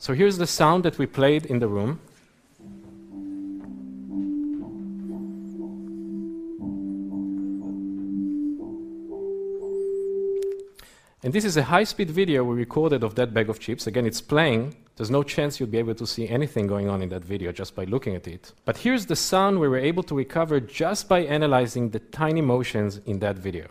So here's the sound that we played in the room. And this is a high-speed video we recorded of that bag of chips. Again, it's playing. There's no chance you'd be able to see anything going on in that video just by looking at it. But here's the sound we were able to recover just by analyzing the tiny motions in that video.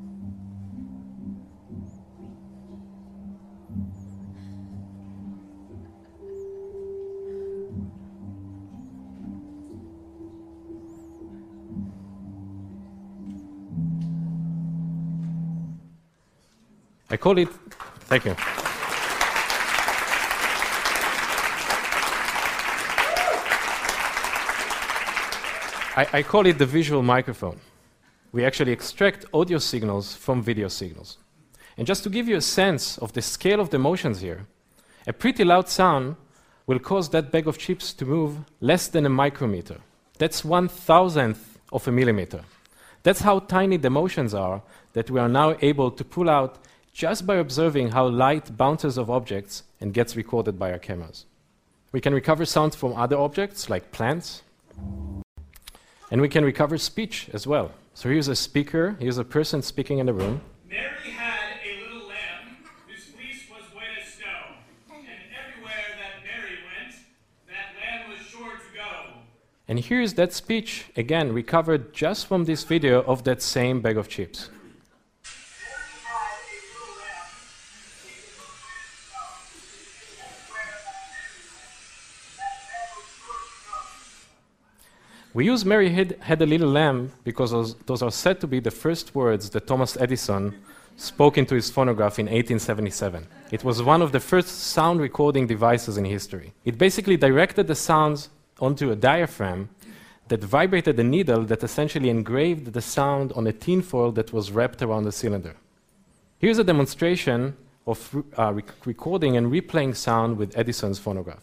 I call it, thank you. I call it the visual microphone. We actually extract audio signals from video signals. And just to give you a sense of the scale of the motions here, a pretty loud sound will cause that bag of chips to move less than a micrometer. That's 1,000th of a millimeter. That's how tiny the motions are that we are now able to pull out just by observing how light bounces off objects and gets recorded by our cameras. We can recover sounds from other objects, like plants, and we can recover speech as well. So here's a speaker, here's a person speaking in the room. Mary had a little lamb whose fleece was white as snow, and everywhere that Mary went, that lamb was sure to go. And here's that speech, again, recovered just from this video of that same bag of chips. We use Mary had a little lamb because those are said to be the first words that Thomas Edison spoke into his phonograph in 1877. It was one of the first sound recording devices in history. It basically directed the sounds onto a diaphragm that vibrated a needle that essentially engraved the sound on a tinfoil that was wrapped around the cylinder. Here's a demonstration of recording and replaying sound with Edison's phonograph.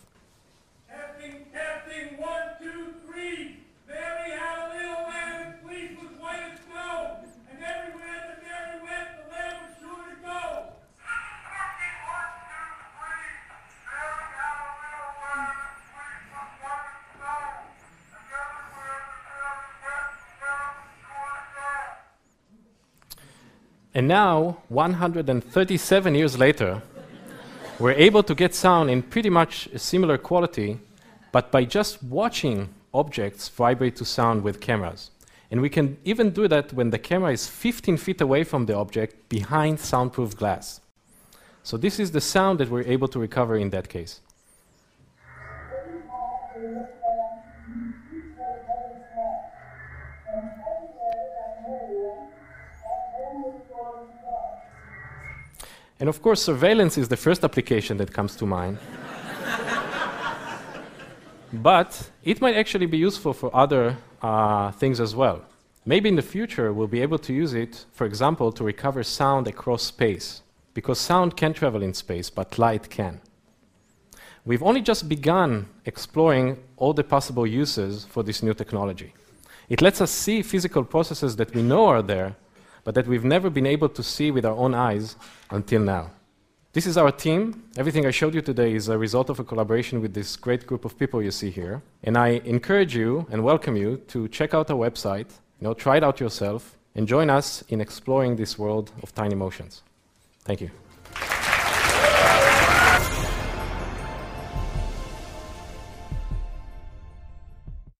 And now, 137 years later, we're able to get sound in pretty much a similar quality, but by just watching objects vibrate to sound with cameras. And we can even do that when the camera is 15 feet away from the object behind soundproof glass. So this is the sound that we're able to recover in that case. And of course, surveillance is the first application that comes to mind. But it might actually be useful for other things as well. Maybe in the future, we'll be able to use it, for example, to recover sound across space, because sound can travel in space, but light can. We've only just begun exploring all the possible uses for this new technology. It lets us see physical processes that we know are there, but that we've never been able to see with our own eyes until now. This is our team. Everything I showed you today is a result of a collaboration with this great group of people you see here. And I encourage you and welcome you to check out our website, try it out yourself, and join us in exploring this world of tiny motions. Thank you.